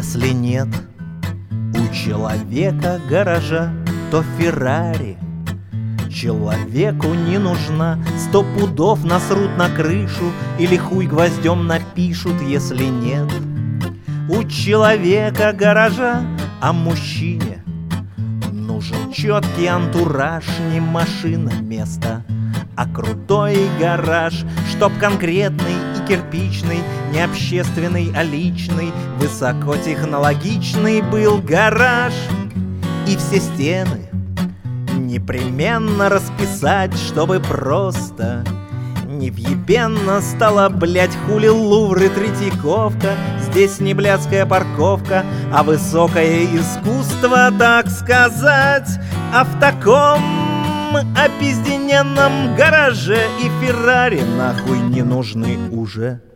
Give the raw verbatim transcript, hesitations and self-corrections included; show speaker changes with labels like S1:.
S1: Если нет у человека гаража, то Феррари человеку не нужна. Сто пудов насрут на крышу или хуй гвоздем напишут, если нет у человека гаража. А мужчине нужен четкий антураж, не машина место, а крутой гараж, чтоб конкретный и кирпичный, не общественный, а личный, высокотехнологичный был гараж. И все стены непременно расписать, чтобы просто невъебенно стала, блять, хули Лувр и Третьяковка. Здесь не блядская парковка, а высокое искусство, так сказать. А в таком опиздененном гараже и Феррари нахуй не нужны уже.